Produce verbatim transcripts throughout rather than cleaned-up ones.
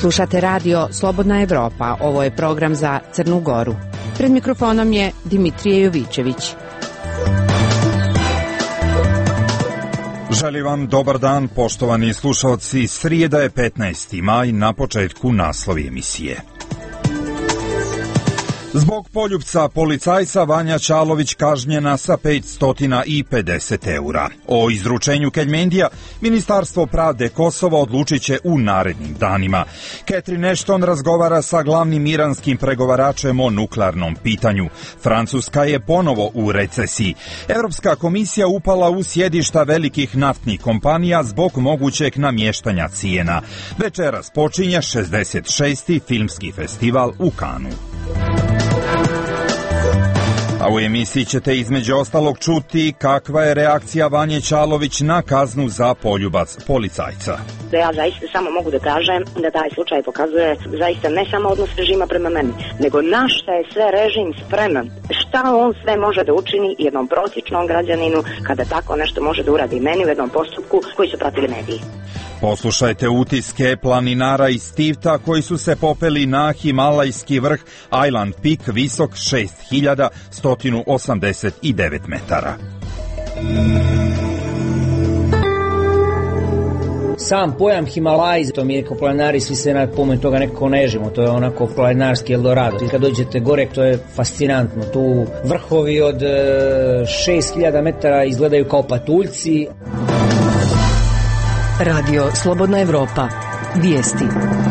Slušate radio Slobodna Evropa. Ovo je program za Crnu Goru. Pred mikrofonom je Dimitrije Jovićević. Želim vam dobar dan, poštovani slušalci. Srijeda je petnaesti maj, na početku naslovi emisije. Zbog poljupca policajca Vanja Čalović kažnjena sa petsto pedeset eura. O izručenju Keljmendija Ministarstvo pravde Kosova odlučit će u narednim danima. Catherine Ashton razgovara sa glavnim iranskim pregovaračem o nuklearnom pitanju. Francuska je ponovo u recesiji. Evropska komisija upala u sjedišta velikih naftnih kompanija zbog mogućeg namještanja cijena. Večeras počinje šezdeset šesti filmski festival u Kanu. A u emisiji ćete između ostalog čuti kakva je reakcija Vanje Čalović na kaznu za poljubac policajca. Da ja zaista samo mogu da kažem da taj slučaj pokazuje zaista ne samo odnos režima prema meni, nego na šta je sve režim spreman. Šta on sve može da učini jednom prosječnom građaninu kada tako nešto može da uradi meni u jednom postupku koji su pratili mediji. Poslušajte utiske planinara iz Tivta koji su se popeli na himalajski vrh Island Peak visok šest hiljada sto osamdeset devet metara. Sam pojam Himalaj, to mi je kao planinari, svi se na pomoć toga nekako nežimo, to je onako planinarski Eldorado. Kad dođete gore, to je fascinantno, tu vrhovi od šest hiljada metara izgledaju kao patuljci. Radio Slobodna Evropa. Vijesti.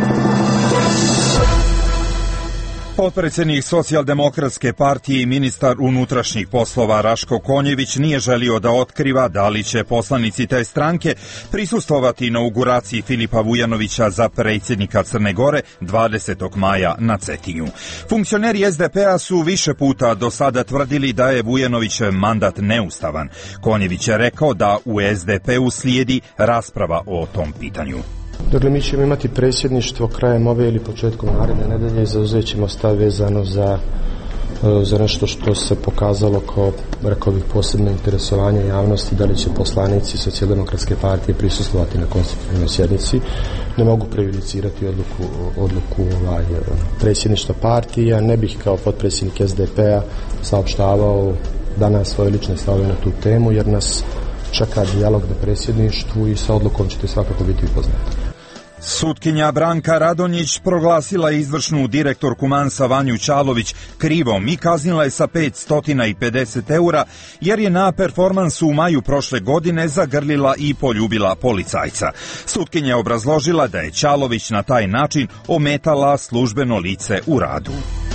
Potpredsjednik Socijaldemokratske partije i ministar unutrašnjih poslova Raško Konjević nije želio da otkriva da li će poslanici te stranke prisustvovati inauguraciji Filipa Vujanovića za predsjednika Crne Gore dvadesetog maja na Cetinju. Funkcioneri S D P-a su više puta do sada tvrdili da je Vujanovićev mandat neustavan. Konjević je rekao da u S D P-u slijedi rasprava o tom pitanju. Dakle, mi ćemo imati predsjedništvo krajem ove ili početkom naredne nedelje i zauzet ćemo stav vezano za, za nešto što se pokazalo kao, rekao bih, posebno interesovanje javnosti, da li će poslanici Socijaldemokratske partije prisustvovati na konstitutivnoj sjednici. Ne mogu prejudicirati odluku, odluku ovaj, predsjedništva partije. Ja ne bih kao potpredsjednik S D P-a saopštavao danas svoje lične stavove na tu temu, jer nas čeka dijalog na predsjedništvu i sa odlukom ćete svakako biti upoznati. Sutkinja Branka Radonjić proglasila izvršnu direktorku Mansa Vanju Čalović krivom i kaznila je sa petsto pedeset eura jer je na performansu u maju prošle godine zagrlila i poljubila policajca. Sutkinja je obrazložila da je Čalović na taj način ometala službeno lice u radu.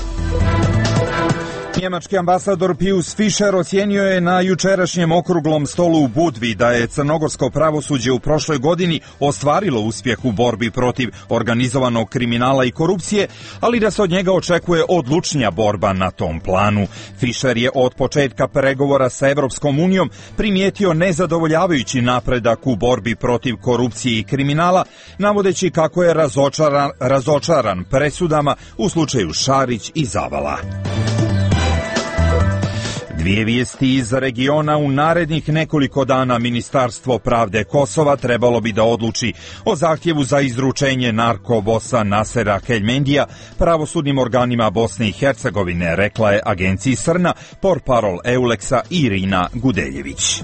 Njemački ambasador Pius Fischer ocijenio je na jučerašnjem okruglom stolu u Budvi da je crnogorsko pravosuđe u prošloj godini ostvarilo uspjeh u borbi protiv organizovanog kriminala i korupcije, ali da se od njega očekuje odlučnija borba na tom planu. Fischer je od početka pregovora sa Evropskom unijom primijetio nezadovoljavajući napredak u borbi protiv korupcije i kriminala, navodeći kako je razočaran, razočaran presudama u slučaju Šarić i Zavala. Dvije vijesti iz regiona. U narednih nekoliko dana Ministarstvo pravde Kosova trebalo bi da odluči o zahtjevu za izručenje narkobosa Nasera Keljmendija pravosudnim organima Bosne i Hercegovine, rekla je agenciji Srna portparol Euleksa Irina Gudeljević.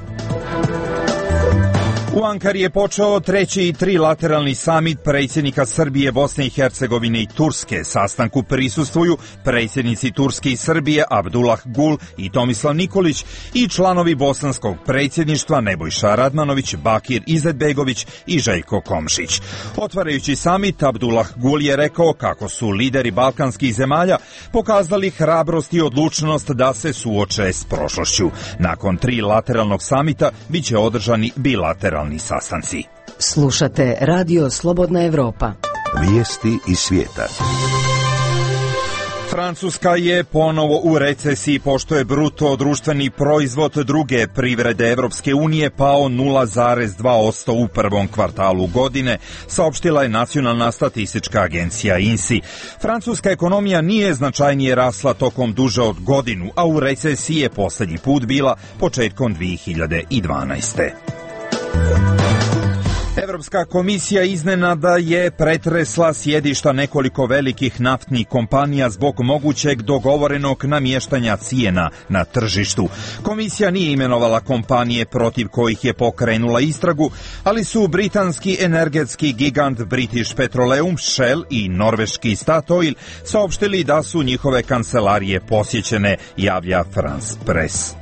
U Ankari je počeo treći trilateralni samit predsjednika Srbije, Bosne i Hercegovine i Turske. Sastanku prisustvuju predsjednici Turske i Srbije Abdullah Gul i Tomislav Nikolić i članovi bosanskog predsjedništva Nebojša Radmanović, Bakir Izetbegović i Željko Komšić. Otvarajući samit, Abdullah Gul je rekao kako su lideri balkanskih zemalja pokazali hrabrost i odlučnost da se suoče s prošlošću. Nakon trilateralnog samita biće održani bilateralni sastanci. Slušate Radio Slobodna Evropa. Vijesti iz svijeta. Francuska je ponovo u recesiji pošto je bruto društveni proizvod druge privrede Evropske unije pao nula zarez dva posto u prvom kvartalu godine, saopštila je Nacionalna statistička agencija I N S I. Francuska ekonomija nije značajnije rasla tokom duže od godinu, a u recesiji je posljednji put bila početkom dvije hiljade dvanaeste. Evropska komisija iznenada je pretresla sjedišta nekoliko velikih naftnih kompanija zbog mogućeg dogovorenog namještanja cijena na tržištu. Komisija nije imenovala kompanije protiv kojih je pokrenula istragu, ali su britanski energetski gigant British Petroleum, Shell i norveški Statoil saopštili da su njihove kancelarije posjećene, javlja France Press.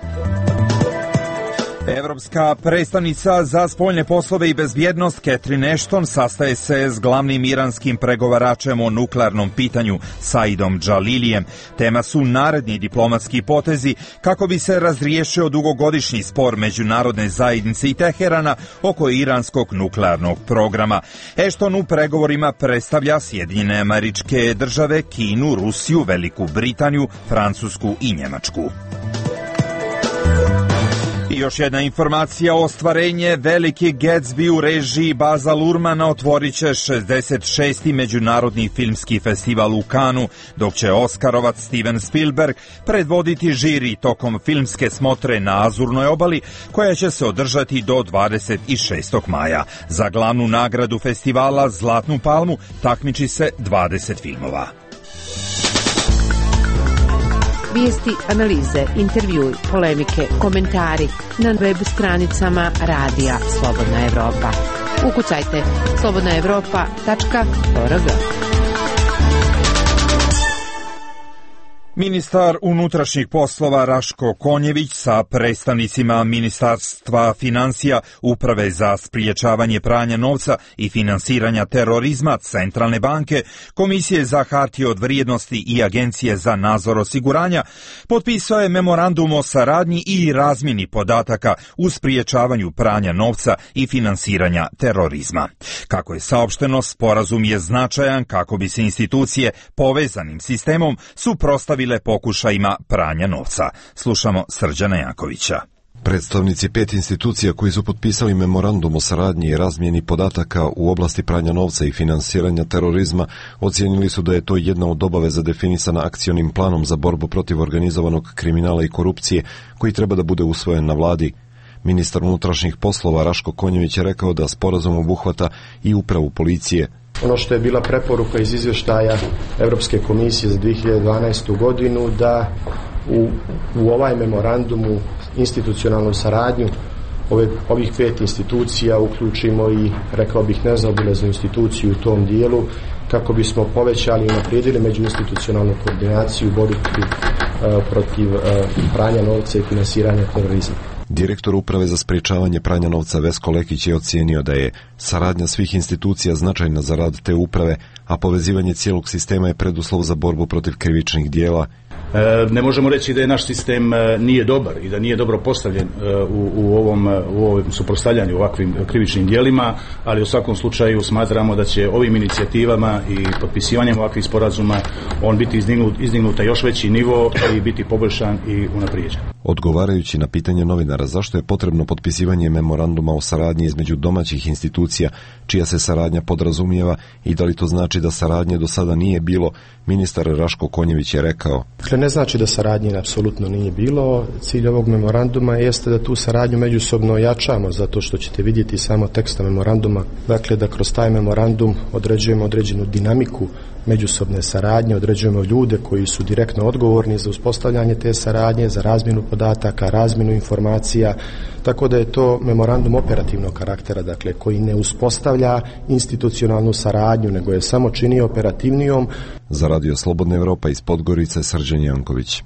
Evropska predstavnica za spoljne poslove i bezbjednost Catherine Ashton sastaje se s glavnim iranskim pregovaračem o nuklearnom pitanju Saidom Džalilijem. Tema su naredni diplomatski potezi kako bi se razriješio dugogodišnji spor međunarodne zajednice i Teherana oko iranskog nuklearnog programa. Ashton u pregovorima predstavlja Sjedinjene Američke Države, Kinu, Rusiju, Veliku Britaniju, Francusku i Njemačku. I još jedna informacija, ostvarenje Veliki Gatsby u režiji Baza Lurmana otvorit će šezdeset šesti Međunarodni filmski festival u Kanu, dok će Oskarovac Steven Spielberg predvoditi žiri tokom filmske smotre na Azurnoj obali, koja će se održati do dvadeset šestog maja. Za glavnu nagradu festivala Zlatnu palmu takmiči se dvadeset filmova. Vijesti, analize, intervjui, polemike, komentari na web stranicama Radija Slobodna Evropa. Ukucajte slobodna evropa tačka org. Ministar unutrašnjih poslova Raško Konjević sa predstavnicima Ministarstva financija, Uprave za spriječavanje pranja novca i finansiranja terorizma, Centralne banke, Komisije za hartije od vrijednosti i Agencije za nadzor osiguranja potpisao je memorandum o saradnji i razmjeni podataka u spriječavanju pranja novca i finansiranja terorizma. Kako je saopšteno, sporazum je značajan kako bi se institucije povezanim sistemom suprotstavile pokušajima pranja novca. Slušamo Srđana Jankovića. Predstavnici pet institucija koji su potpisali memorandum o saradnji i razmjeni podataka u oblasti pranja novca i finansiranja terorizma ocijenili su da je to jedna od obaveza definisana akcionim planom za borbu protiv organizovanog kriminala i korupcije koji treba da bude usvojen na vladi. Ministar unutrašnjih poslova Raško Konjević je rekao da sporazum obuhvata i upravu policije. Ono što je bila preporuka iz izvještaja Evropske komisije za dvije hiljade dvanaestu godinu da u, u ovaj memorandumu institucionalnu saradnju ove, ovih pet institucija uključimo i, rekao bih, nezaobilaznu instituciju u tom dijelu kako bismo povećali i unaprijedili međuinstitucionalnu koordinaciju u borbi protiv, uh, protiv uh, pranja novca i finansiranja terorizma. Direktor Uprave za sprečavanje pranja novca Vesko Lekić je ocijenio da je saradnja svih institucija značajna za rad te uprave, a povezivanje cijelog sistema je preduslov za borbu protiv krivičnih dijela. E, ne možemo reći da je naš sistem nije dobar i da nije dobro postavljen u, u, ovom, u ovom suprotstavljanju ovakvim krivičnim dijelima, ali u svakom slučaju smatramo da će ovim inicijativama i potpisivanjem ovakvih sporazuma on biti izdignut, izdignuta još veći nivo i biti poboljšan i unaprijeđen. Odgovarajući na pitanje novinara zašto je potrebno potpisivanje memoranduma o saradnji između domaćih institucija, čija se saradnja podrazumijeva i da li to znači da saradnje do sada nije bilo, ministar Raško Konjević je rekao. Dakle, ne znači da saradnje apsolutno nije bilo. Cilj ovog memoranduma jeste da tu saradnju međusobno jačamo, zato što ćete vidjeti samo teksta memoranduma. Dakle, da kroz taj memorandum određujemo određenu dinamiku međusobne saradnje, određujemo ljude koji su direktno odgovorni za uspostavljanje te saradnje, za razmjenu podataka, razmjenu informacija, tako da je to memorandum operativnog karaktera, dakle, koji ne uspostavlja institucionalnu saradnju, nego je samo čini operativnijom. Za Radio Slobodna Evropa iz Podgorice, Srđan Janković.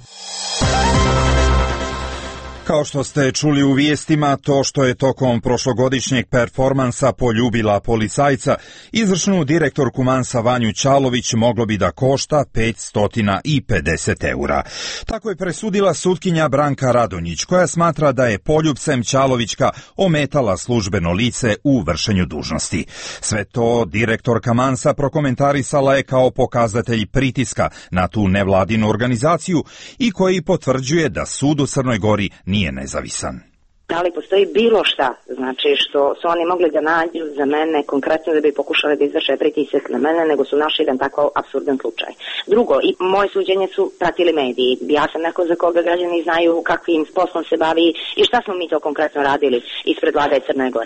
Kao što ste čuli u vijestima, to što je tokom prošlogodišnjeg performansa poljubila policajca, izvršnu direktorku Mansa Vanju Ćalović moglo bi da košta petsto pedeset eura. Tako je presudila sutkinja Branka Radonjić, koja smatra da je poljubcem Ćalovićka ometala službeno lice u vršenju dužnosti. Sve to direktorka Mansa prokomentarisala je kao pokazatelj pritiska na tu nevladinu organizaciju i koji potvrđuje da sud u Crnoj Gori nije nezavisan. Da li postoji bilo šta, znači što su oni mogli da nađu za mene konkretno da bi pokušali da izvrše pritisak na mene, nego su našli jedan tako apsurdan slučaj. Drugo, i moje suđenje su pratili mediji. Ja sam neko za koga građani znaju kakvim poslom se bavi i šta smo mi to konkretno radili ispred vlade Crne Gore.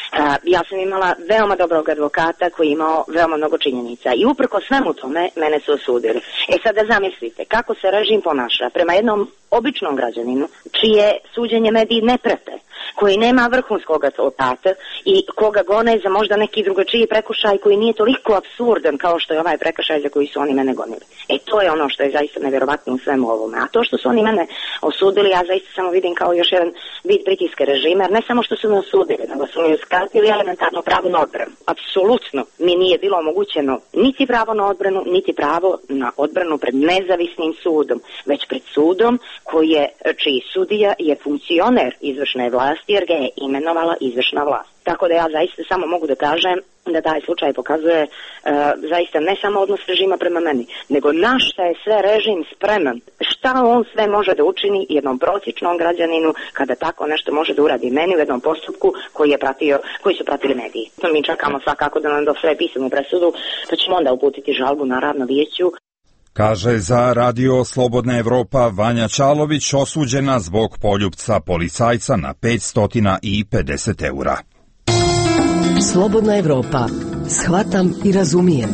Ja sam imala veoma dobrog advokata koji je imao veoma mnogo činjenica i uprko svemu tome mene su osudili. E sad da zamislite kako se režim ponaša prema jednom običnom građaninu čije suđenje mediji ne prate, koji nema vrhunskog advokata i koga gone za možda neki drugačiji prekršaj koji nije toliko apsurdan kao što je ovaj prekršaj za koji su oni mene gonili. E to je ono što je zaista nevjerovatno u svemu ovome. A to što su oni mene osudili, ja zaista samo vidim kao još jedan vid pritiske režima, jer ne samo što su me osudili, nego su mi uskratili elementarno pravo na odbranu. Apsolutno mi nije bilo omogućeno niti pravo na odbranu, niti pravo na odbranu pred nezavisnim sudom, već pred sudom koji je, čiji sudija je funkcioner izvršne vlasti jer ga je imenovala izvršna vlast. Tako da ja zaista samo mogu da kažem da taj slučaj pokazuje uh, zaista ne samo odnos režima prema meni, nego na šta je sve režim spreman, šta on sve može da učini jednom prosječnom građaninu kada tako nešto može da uradi meni u jednom postupku koji je pratio, koji su pratili mediji. Mi čekamo svakako da nam dostaje pisanu presudu, pa ćemo onda uputiti žalbu naravno vijeću. Kaže za Radio Slobodna Evropa Vanja Čalović, osuđena zbog poljupca policajca na petsto pedeset eura. Slobodna Evropa. Shvatam i razumijem.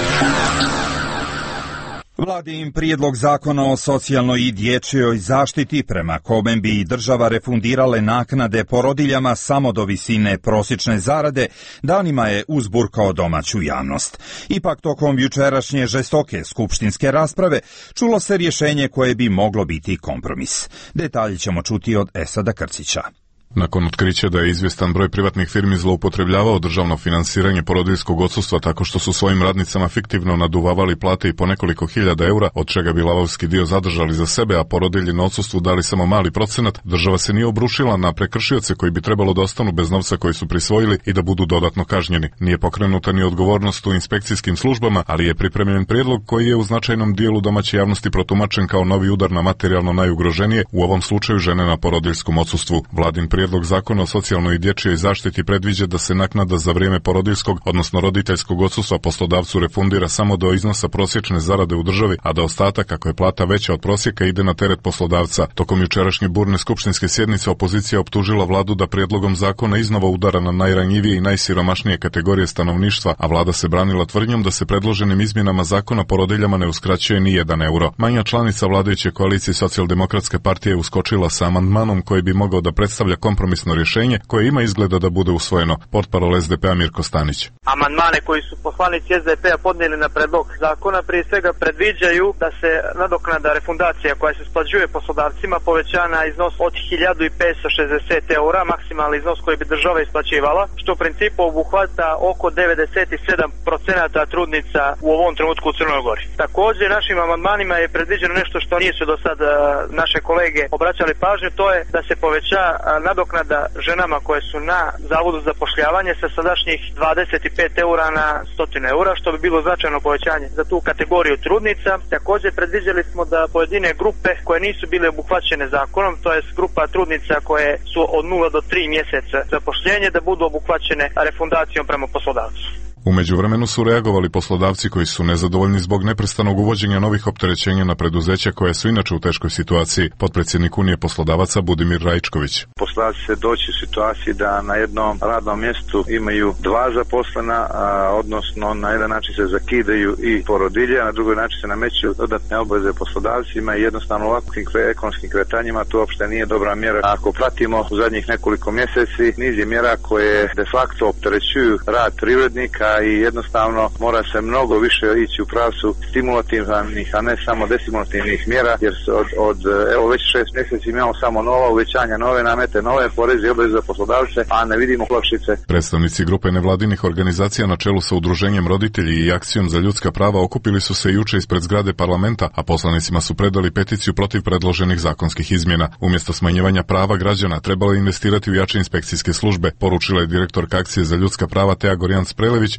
Vladin prijedlog zakona o socijalnoj i dječjoj zaštiti prema kome bi država refundirale naknade porodiljama samo do visine prosječne zarade danima je uzburkao domaću javnost. Ipak tokom jučerašnje žestoke skupštinske rasprave čulo se rješenje koje bi moglo biti kompromis. Detalji ćemo čuti od Esada Krcića. Nakon otkrića da je izvjestan broj privatnih firmi zloupotrebljavao državno finansiranje porodiljskog odsustva tako što su svojim radnicama fiktivno naduvavali plate i po nekoliko hiljada eura, od čega bi lavovski dio zadržali za sebe, a porodilji na odsustvu dali samo mali procenat, država se nije obrušila na prekršioce koji bi trebalo da ostanu bez novca koji su prisvojili i da budu dodatno kažnjeni. Nije pokrenuta ni odgovornost u inspekcijskim službama, ali je pripremljen prijedlog koji je u značajnom dijelu domaće javnosti protumačen kao novi udar na materijalno najugroženije, u ovom slučaju žene na porodiljskom odsustvu. Vladin prijedlog zakona o socijalnoj i dječjoj zaštiti predviđa da se naknada za vrijeme porodiljskog, odnosno roditeljskog odsustva poslodavcu refundira samo do iznosa prosječne zarade u državi, a da ostatak, ako je plata veća od prosjeka, ide na teret poslodavca. Tokom jučerašnje burne skupštinske sjednice opozicija optužila vladu da prijedlogom zakona iznova udara na najranjivije i najsiromašnije kategorije stanovništva, a vlada se branila tvrdnjom da se predloženim izmjenama zakona porodiljama ne uskraćuje ni jedan euro. Manja članica vladajuće koalicije Socijaldemokratske partije uskočila sa amandmanom koji bi mogao da predstavlja kompromisno rješenje koje ima izgleda da bude usvojeno. Portparol es de pe a Mirko Stanić. Amandmane koji su poslanici es de pe a podnijeli na predlog zakona prije svega predviđaju da se nadoknada refundacija koja se isplaćuje poslodavcima poveća na iznos od hiljadu petsto šezdeset eura, maksimalni iznos koji bi država isplaćivala, što u principu obuhvata oko devedeset sedam procenata trudnica u ovom trenutku u Crnoj Gori. Također našim amandmanima je predviđeno nešto što nisu do sad naše kolege obraćali pažnju, to je da se poveća nadoknada ženama koje su na Zavodu za zapošljavanje sa sadašnjih dvadeset pet eura na sto eura, što bi bilo značajno povećanje za tu kategoriju trudnica. Također predviđali smo da pojedine grupe koje nisu bile obuhvaćene zakonom, to jest grupa trudnica koje su od nula do tri mjeseca zapošljenje, da budu obuhvaćene refundacijom prema poslodavcu. U međuvremenu su reagovali poslodavci koji su nezadovoljni zbog neprestanog uvođenja novih opterećenja na preduzeća koje su inače u teškoj situaciji. Potpredsjednik Unije poslodavaca Budimir Rajčković. Poslodavci se doći u situaciji da na jednom radnom mjestu imaju dva zaposlena, a, odnosno na jedan način se zakidaju i porodilje, a na drugi način se nameću dodatne obveze poslodavcima i jednostavno ovakvim ekonomskim kretanjima to uopšte nije dobra mjera. Ako pratimo u zadnjih nekoliko mjeseci niz je mjera koje de facto opterećuju rad privrednika i jednostavno mora se mnogo više ići u pravcu stimulativnih, a ne samo destimulativnih mjera, jer se od, od evo već šest mjeseci imamo samo nova uvećanja, nove namete, nove poreze i obaveze za poslodavce, a ne vidimo olakšice. Predstavnici grupe nevladinih organizacija na čelu sa Udruženjem roditelji i Akcijom za ljudska prava okupili su se juče ispred zgrade parlamenta, a poslanicima su predali peticiju protiv predloženih zakonskih izmjena. Umjesto smanjivanja prava građana trebalo investirati u jače inspekcijske službe, poručila je direktorka Akcije za ljudska prava Teja Gorjan Sprelević,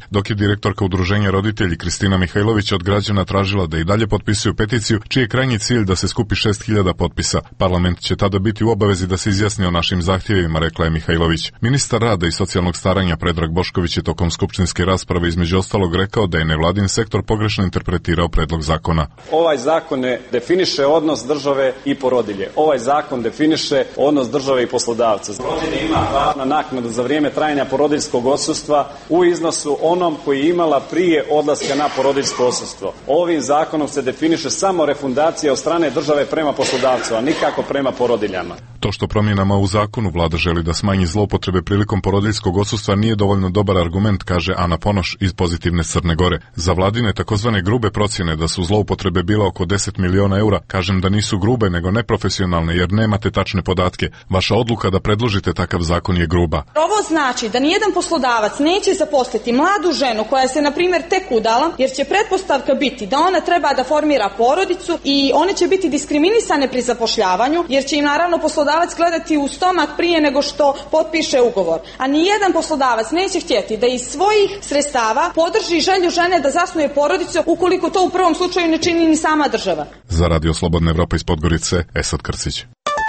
dok je direktorka udruženja Roditelji Kristina Mihajlović od građana tražila da i dalje potpisuju peticiju, čiji je krajnji cilj da se skupi šest hiljada potpisa. Parlament će tada biti u obavezi da se izjasni o našim zahtjevima, rekla je Mihajlović. Ministar rada i socijalnog staranja Predrag Bošković je tokom skupštinske rasprave između ostalog rekao da je nevladin sektor pogrešno interpretirao predlog zakona. Ovaj zakon ne definiše odnos države i porodilje. Ovaj zakon definiše odnos države i poslodavca. Rodilja ima pravo na naknadu za vrijeme trajanja porodiljskog odsustva u iznosu onom koji je imala prije odlaska na porodiljsko odsustvo. Ovim zakonom se definiše samo refundacija od strane države prema poslodavcu, a nikako prema porodiljama. To što promjenama u zakonu vlada želi da smanji zloupotrebe prilikom porodiljskog odsustva nije dovoljno dobar argument, kaže Ana Ponoš iz Pozitivne Crne Gore. Za vladine takozvane grube procjene da su zloupotrebe bila oko deset miliona eura, kažem da nisu grube nego neprofesionalne jer nemate tačne podatke. Vaša odluka da predložite takav zakon je gruba. Ovo znači da nijedan poslodavac neće zaposliti mladu ženu koja se na primjer tek udala, jer će pretpostavka biti da ona treba da formira porodicu i one će biti diskriminisane pri zapošljavanju, jer će im naravno poslodavac gledati u stomak prije nego što potpiše ugovor. A nijedan poslodavac neće htjeti da iz svojih sredstava podrži želju žene da zasnuje porodicu ukoliko to u prvom slučaju ne čini ni sama država. Za Radio Slobodna Evropa iz Podgorice, Esad Krcić.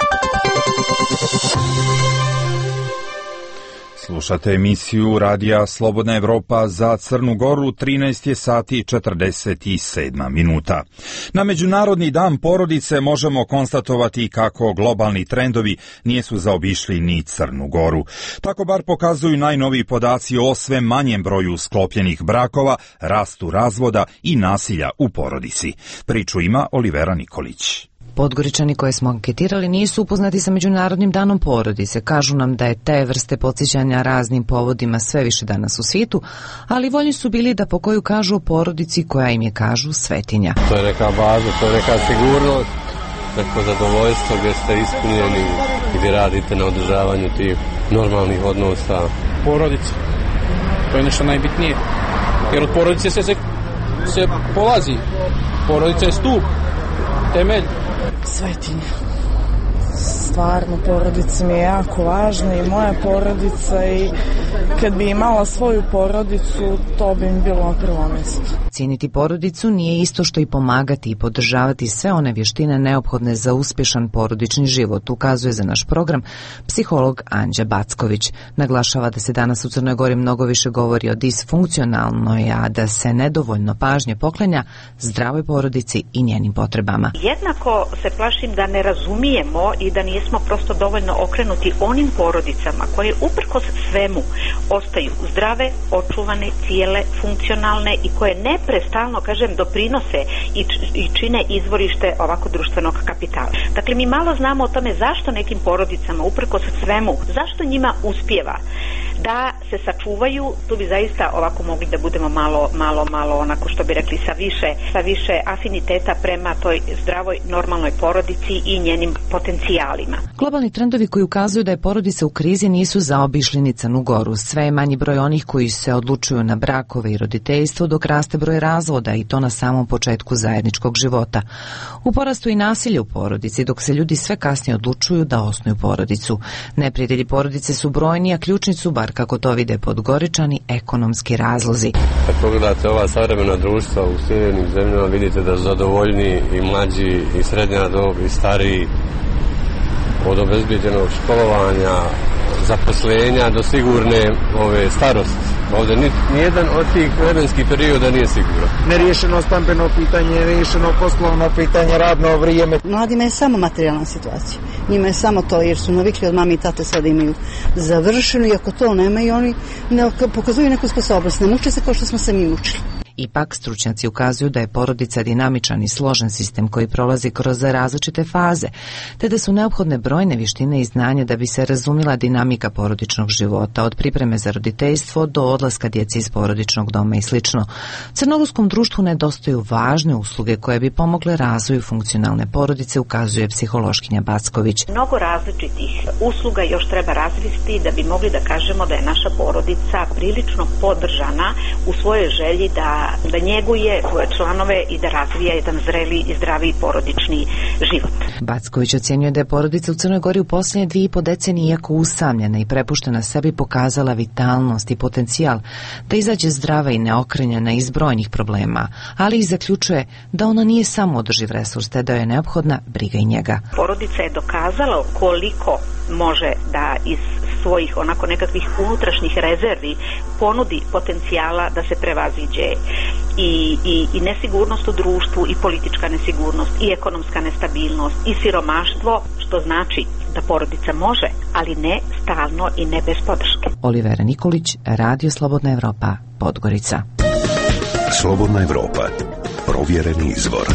Slušate emisiju Radija Slobodna Evropa za Crnu Goru, trinaest je sati i četrdeset sedam minuta. Na Međunarodni dan porodice možemo konstatovati kako globalni trendovi nisu zaobišli ni Crnu Goru. Tako bar pokazuju najnoviji podaci o sve manjem broju sklopljenih brakova, rastu razvoda i nasilja u porodici. Priču ima Olivera Nikolić. Podgoričani koje smo anketirali nisu upoznati sa Međunarodnim danom porodice. Kažu nam da je te vrste podsjećanja raznim povodima sve više danas u svijetu, ali voljni su bili da po koju kažu o porodici koja im je, kažu, svetinja. To je neka baza, to je neka sigurnost, neko zadovoljstvo gdje ste ispunjeni i gdje radite na održavanju tih normalnih odnosa. Porodica, to je nešto najbitnije, jer od porodice se, se, se polazi. Porodica je stup, temelj. Svetinja. Stvarno, porodica mi je jako važna i moja porodica, i kad bi imala svoju porodicu, to bi mi bilo na prvo mjesto. Cijeniti porodicu nije isto što i pomagati i podržavati sve one vještine neophodne za uspješan porodični život, ukazuje za naš program psiholog Anđa Backović. Naglašava da se danas u Crnoj Gori mnogo više govori o disfunkcionalnoj, a da se nedovoljno pažnje poklanja zdravoj porodici i njenim potrebama. Jednako se plašim da ne razumijemo i da nismo prosto dovoljno okrenuti onim porodicama koje uprkos svemu ostaju zdrave, očuvane, cijele, funkcionalne i koje neprestalno, kažem, doprinose i, i čine izvorište ovako društvenog kapitala. Dakle, mi malo znamo o tome zašto nekim porodicama uprkos svemu, zašto njima uspijeva da se sačuvaju. Tu bi zaista ovako mogli da budemo malo, malo, malo onako što bi rekli sa više, sa više afiniteta prema toj zdravoj, normalnoj porodici i njenim potencijalima. Globalni trendovi koji ukazuju da je porodica u krizi nisu zaobišli ni Crnu Goru. Sve je manji broj onih koji se odlučuju na brakove i roditeljstvo, dok raste broj razvoda, i to na samom početku zajedničkog života. U porastu i nasilje u porodici, dok se ljudi sve kasnije odlučuju da osnuju porodicu. Neprijatelji porodice su brojni, a ključni su, bar kako to vide Podgoričani, ekonomski razlozi. Kad pogledate ova savremena društva u sjevernim zemljama, vidite da su zadovoljni i mlađi i srednja dob i stariji, od obezbijeđenog školovanja, zaposlenja do sigurne ove starosti. Ovdje ni, nijedan od tih vremenskih perioda nije siguran. Neriješeno stambeno pitanje, neriješeno poslovno pitanje, radno vrijeme. Mladima je samo materijalna situacija. Njima je samo to, jer su navikli od mame i tate sve da imaju završeno, i ako to nemaju, oni ne pokazuju neku sposobnost. Ne muče se kao što smo se mi mučili. Ipak, stručnjaci ukazuju da je porodica dinamičan i složen sistem koji prolazi kroz različite faze, te da su neophodne brojne vještine i znanja da bi se razumjela dinamika porodičnog života, od pripreme za roditeljstvo do odlaska djece iz porodičnog doma i sl. Crnogorskom društvu nedostaju važne usluge koje bi pomogle razvoju funkcionalne porodice, ukazuje psihološkinja Backović. Mnogo različitih usluga još treba razviti da bi mogli da kažemo da je naša porodica prilično podržana u svojoj želji da da, da njeguje svoje članove i da razvija jedan zreli i zdravi porodični život. Backović ocjenjuje da je porodica u Crnoj Gori u posljednje dvije i po decenije iako usamljena i prepuštena sebi pokazala vitalnost i potencijal da izađe zdrava i neokrenjena iz brojnih problema, ali i zaključuje da ona nije samo održiv resurs, te da je neophodna briga i njega. Porodica je dokazala koliko može da iz svojih onako nekakvih unutrašnjih rezervi ponudi potencijala da se prevaziđe i, i, i nesigurnost u društvu i politička nesigurnost i ekonomska nestabilnost i siromaštvo, što znači da porodica može, ali ne stalno i ne bez podrške. Olivera Nikolić, Radio Slobodna Evropa, Podgorica. Slobodna Evropa, provjereni izvor.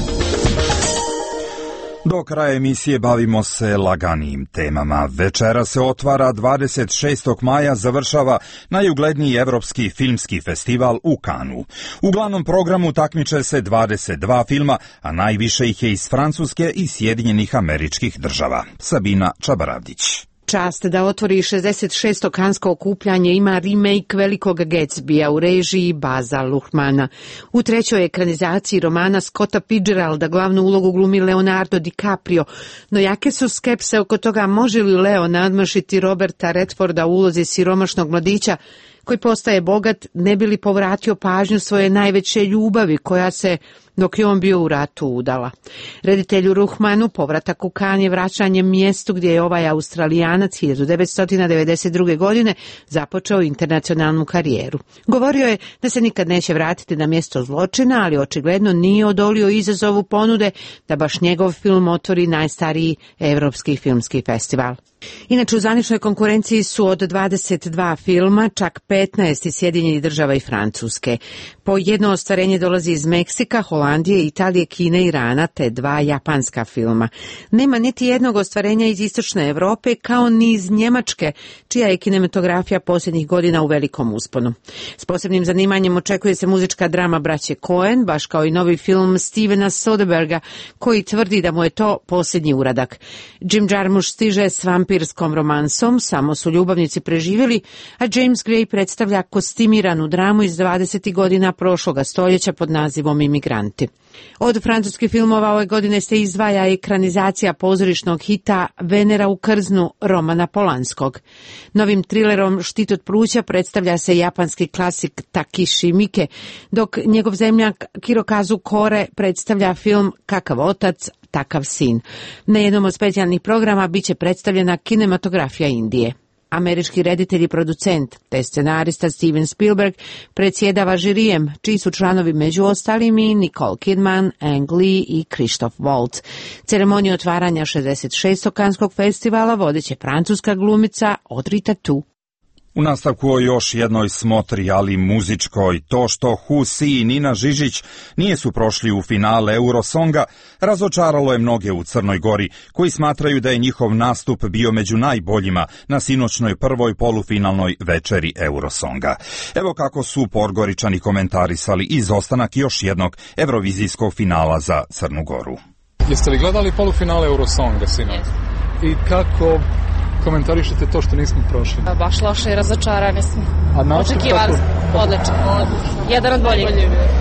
Do kraja emisije bavimo se laganijim temama. Večera se otvara, dvadeset šestog maja završava najugledniji evropski filmski festival u Kanu. U glavnom programu takmiče se dvadeset dva filma, a najviše ih je iz Francuske i Sjedinjenih Američkih Država. Sabina Čabaravdić. Čast da otvori šezdeset šesto kansko okupljanje ima remake Velikog Gatsbya u režiji Baza Luhrmana. U trećoj ekranizaciji romana Scotta Fitzgeralda glavnu ulogu glumi Leonardo DiCaprio, no jake su skepse oko toga može li Leo nadmašiti Roberta Redforda u ulozi siromašnog mladića koji postaje bogat ne bi li povratio pažnju svoje najveće ljubavi koja se dok je on bio u ratu udala. Reditelju Ruhmanu povratak u Kan je vraćanje mjestu gdje je ovaj Australijanac hiljadu devetsto devedeset druge. godine započeo internacionalnu karijeru. Govorio je da se nikad neće vratiti na mjesto zločina, ali očigledno nije odolio izazovu ponude da baš njegov film otvori najstariji evropski filmski festival. Inače, u zvaničnoj konkurenciji su od dvadeset dva filma čak petnaest iz Sjedinjenih Država i Francuske. Po jedno ostvarenje dolazi iz Meksika, Holandije, Italije, Kine, Irana te dva japanska filma. Nema niti jednog ostvarenja iz Istočne Europe kao ni iz Njemačke, čija je kinematografija posljednjih godina u velikom usponu. S posebnim zanimanjem očekuje se muzička drama braće Coen, baš kao i novi film Stevena Soderberga, koji tvrdi da mu je to posljednji uradak. Jim Jarmusch stiže s vampirskom romansom, samo su ljubavnici preživjeli, a James Gray predstavlja kostimiranu dramu iz dvadesetih godina prošloga stoljeća pod nazivom Imigranti. Od francuskih filmova ove godine se izdvaja ekranizacija pozorišnog hita Venera u krznu Romana Polanskog. Novim trilerom Štit od pluća predstavlja se japanski klasik Takeshi Miike, dok njegov zemljak Hirokazu Kore predstavlja film Kakav otac, takav sin. Na jednom od specijalnih programa biće predstavljena kinematografija Indije. Američki reditelj i producent, te scenarista Steven Spielberg predsjedava žirijem, čiji su članovi među ostalim i Nicole Kidman, Ang Lee i Christoph Waltz. Ceremoniju otvaranja šezdeset šestog kanskog festivala vodit će francuska glumica Audrey Tautou. U nastavku o još jednoj smotri, ali muzičkoj, to što Husi i Nina Žižić nijesu prošli u finale Eurosonga, razočaralo je mnoge u Crnoj Gori, koji smatraju da je njihov nastup bio među najboljima na sinoćnoj prvoj polufinalnoj večeri Eurosonga. Evo kako su Podgoričani komentarisali izostanak još jednog evrovizijskog finala za Crnu Goru. Jeste li gledali polufinale Eurosonga sinoć? I kako komentarišete to što nismo prošli? Baš loše i razočarani smo. A nastup očekivali smo. Odlično. Jedan od boljih.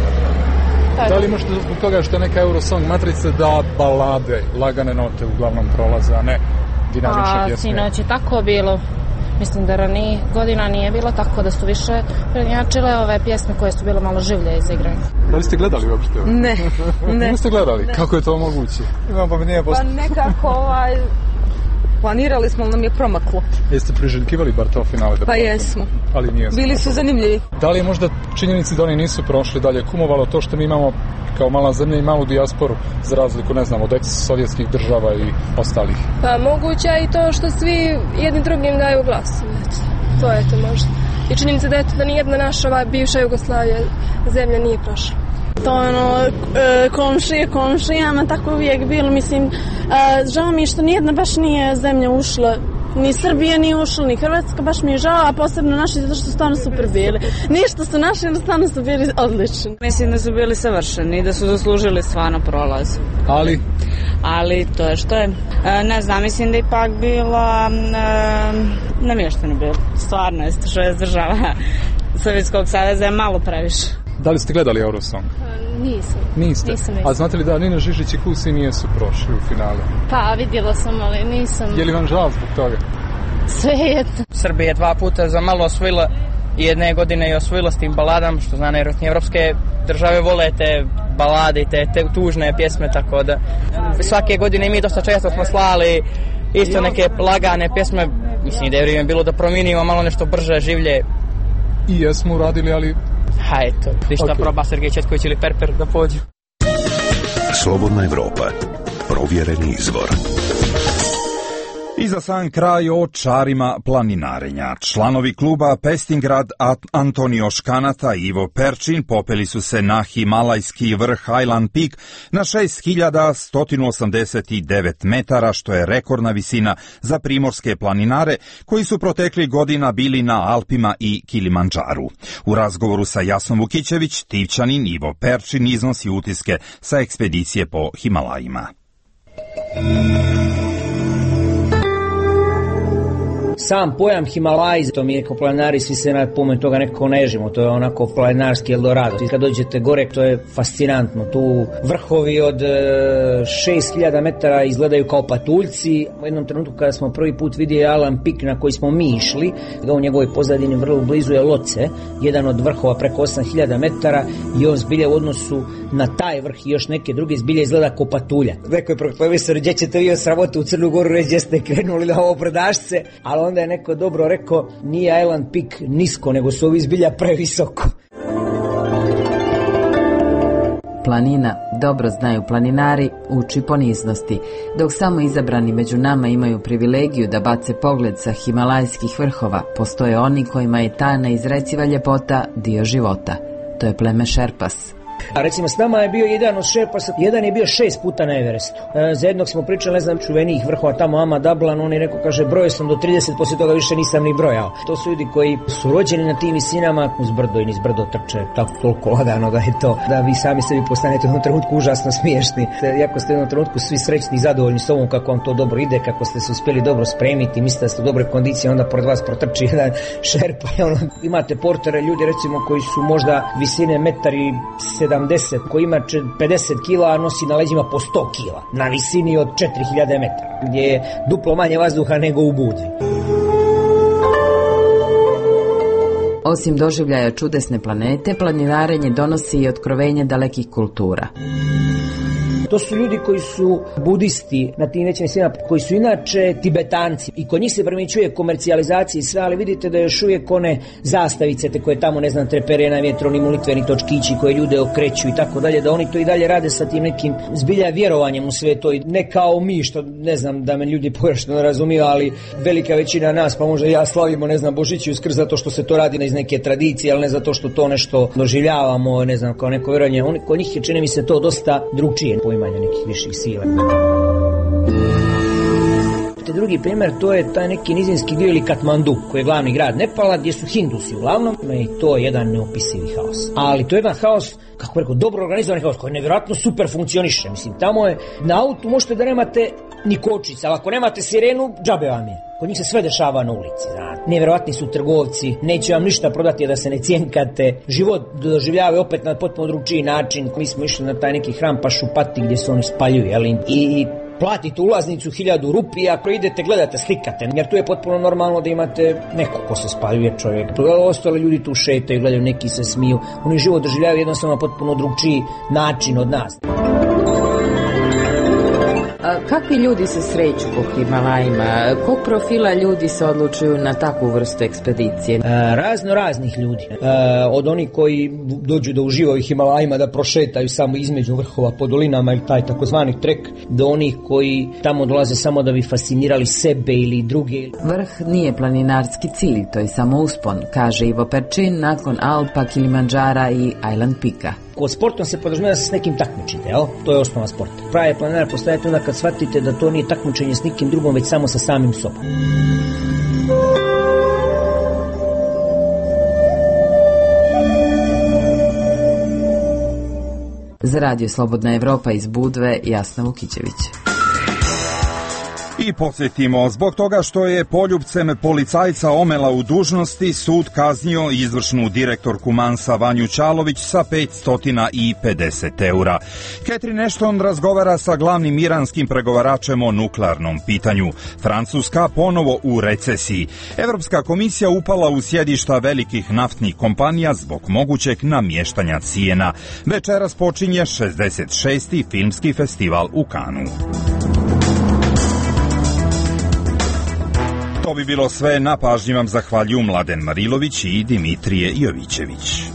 Da li možete zbog toga što je neka Eurosong matrica da balade, lagane note uglavnom prolaze, a ne dinamične pjesme? Sinoć je tako bilo. Mislim da ranije godina nije bilo tako, da su više prednjačile ove pjesme koje su bile malo življe izigrane. Da li ste gledali uopšte? Ne. ne. Niste gledali? Ne. Kako je to moguće? Imam pa mi nije posto... Pa nekako ovaj... Planirali smo, ali nam je promaklo. Jeste priželjkivali bar to finale? Da pa jesmo. Ali nije. Bili su zanimljivi. Da li je možda činjenici da oni nisu prošli dalje kumovalo to što mi imamo kao mala zemlja i malu dijasporu za razliku, ne znam, od ex-sovjetskih država i ostalih? Pa moguće i to što svi jednim drugim daju glas. To je to možda. I činjenica da, da nijedna naša ova bivša Jugoslavija zemlja nije prošla. To ono, e, komšije, komšijama, tako uvijek bilo, mislim, e, žao mi je što nijedna baš nije zemlja ušla, ni Srbija nije ušla, ni Hrvatska, baš mi je žao, a posebno naši, zato što su stvarno super bili. Ništa su naši, jer stvarno su bili odlični. Mislim da su bili savršeni i da su zaslužili stvarno prolaz. Ali? Ali to je što je, e, ne znam, mislim da je ipak bila, e, namješteno bilo, stvarno je što je država Sovjetskog saveza je malo previše. Da li ste gledali Eurosong? Nisam. Niste? Nisam, nisam. A znate li da Nina Žižić i Kusi nijesu prošli u finale? Pa, vidjela sam, ali nisam... Je li vam žal zbog toga? Sve je to. Srbija je dva puta za malo osvojila i jedne godine je osvojila s tim baladama, što zna nevjerojatno evropske države vole te balade i te, te tužne pjesme, tako da svake godine mi dosta često smo slali isto neke lagane pjesme. Mislim da je vrijeme bilo da promijenimo malo nešto brže, življe. I jesmo uradili, ali... Ha, eto, ništa okay. Proba Sergej Četković ili Perper da pođu. Slobodna Evropa. Provjereni izvor. I za sam kraj o čarima planinarenja. Članovi kluba Pestingrad Antonio Škanata i Ivo Perčin popeli su se na himalajski vrh Highland Peak na šest hiljada sto osamdeset devet metara, što je rekordna visina za primorske planinare koji su protekli godina bili na Alpima i Kilimandžaru. U razgovoru sa Jasnom Vukićević, Tivčanin Ivo Perčin iznosi utiske sa ekspedicije po Himalajima. Sam pojam Himalaj, to mi je kao planinari, svi se na pomen toga nekako nežimo, to je onako planinarski Eldorado. I kad dođete gore, to je fascinantno. Tu vrhovi od šest hiljada metara izgledaju kao patuljci. U jednom trenutku kada smo prvi put vidjeli Alan Pik na koji smo mi išli, u njegovoj pozadini vrlo blizu je Loce, jedan od vrhova preko osam hiljada metara, i on zbilje u odnosu na taj vrh i još neke druge zbilje izgleda kao patulja. Rekao je profesor, gdje ćete vi od sramote u Crnu Goru reći gdje ste krenuli na ovo brdašce, ali onda je neko dobro rekao, nije Island Peak nisko, nego su ovi zbilja previsoko. Planina, dobro znaju planinari, uči poniznosti, dok samo izabrani među nama imaju privilegiju da bace pogled sa himalajskih vrhova, postoje oni kojima je ta neizreciva ljepota dio života. To je pleme Šerpas. A recimo s nama je bio jedan od Šerpasa, jedan je bio šest puta na Everestu. E, za jednog smo pričali, ne znam, čuvenijih vrhova tamo, Ama Dablan, on je rekao, kaže, brojao sam do trideset, poslije toga više nisam ni brojao. To su ljudi koji su rođeni na tim visinama, uz brdo i niz brdo trče, tako toliko lagano da je to, da vi sami sebi postanete u jednom trenutku užasno smiješni. Iako ste u jednom trenutku svi srećni i zadovoljni s ovom, kako vam to dobro ide, kako ste se uspjeli dobro spremiti, mislite da ste u dobre kondicije, onda pored vas protrči jedan Šerpa i ono, imate portere, ljudi recimo koji su možda visine metar i sedamdeset, koji ima pedeset kila, a nosi na leđima po sto kila, na visini od četiri hiljade metara, gdje je duplo manje vazduha nego u Budvi. Osim doživljaja čudesne planete, planinarenje donosi i otkrovenje dalekih kultura. To su ljudi koji su budisti na tim većim visinama, koji su inače Tibetanci, i kod njih se primjećuje komercijalizacija i sve, ali vidite da još uvijek one zastavice te koje tamo, ne znam, trepere na vjetru, oni molitveni točkići koje ljude okreću i tako dalje, da oni to i dalje rade sa tim nekim zbilja vjerovanjem u sve to, i ne kao mi, što ne znam da me ljudi pogrešno ne razumiju, ali velika većina nas, pa možda ja, slavimo, ne znam, Božić i Uskrs zato što se to radi iz neke tradicije, ali ne zato što to nešto doživljavamo, ne znam, kao neko vjerovanje. Oni, kod njih je, čini mi se, to dosta drugčije poimanje nekih viših sila. Drugi primjer, to je taj neki nizinski dio ili Katmandu, koji je glavni grad Nepala, gdje su Hindusi uglavnom, i to je jedan neopisivi haos. Ali to je jedan haos, kako rekao, dobro organizovan haos, koji nevjerojatno super funkcioniše. Mislim, tamo je, na autu možete da nemate ni kočica, ali ako nemate sirenu, džabe vam je. Kod njih se sve dešava na ulici, znate. Nevjerojatni su trgovci, neće vam ništa prodati da se ne cjenkate. Život doživljavaju opet na potpuno drugčiji način. Mi smo išli na taj neki hram Pašupati gdje se oni spaljuju, jel? I platite ulaznicu hiljadu rupija, ako idete, gledate, slikate, jer tu je potpuno normalno da imate neko ko se spaljuje čovjek. Ostali ljudi tu šetaju, gledaju, neki se smiju. Oni život doživljavaju jednostavno potpuno drugčiji način od nas. A kakvi ljudi se sreću po Himalajima? Kog profila ljudi se odlučuju na takvu vrstu ekspedicije? E, razno raznih ljudi. E, od onih koji dođu da uživaju Himalajima, da prošetaju samo između vrhova po dolinama ili taj takozvani trek, do onih koji tamo dolaze samo da bi fascinirali sebe ili druge. Vrh nije planinarski cilj, to je samo uspon, kaže Ivo Perčin nakon Alpa, Kilimandžara i Island Pika. Kod sportom se podrazumijeva da se s nekim takmičite, jel? To je osnova sporta. Pravi planinar postajete onda kad shvatite da to nije takmičenje s nikim drugom, već samo sa samim sobom. Za Radio Slobodna Evropa iz Budve, Jasna Vukićević. I podsjetimo, zbog toga što je poljupcem policajca omela u dužnosti, sud kaznio izvršnu direktorku Mansa Vanju Ćalović sa petsto pedeset eura. Catherine Ashton razgovara sa glavnim iranskim pregovaračem o nuklearnom pitanju. Francuska ponovo u recesiji. Evropska komisija upala u sjedišta velikih naftnih kompanija zbog mogućeg namještanja cijena. Večeras počinje šezdeset šesti filmski festival u Kanu. To bi bilo sve, na pažnji vam zahvaljuju Mladen Marilović i Dimitrije Jovićević.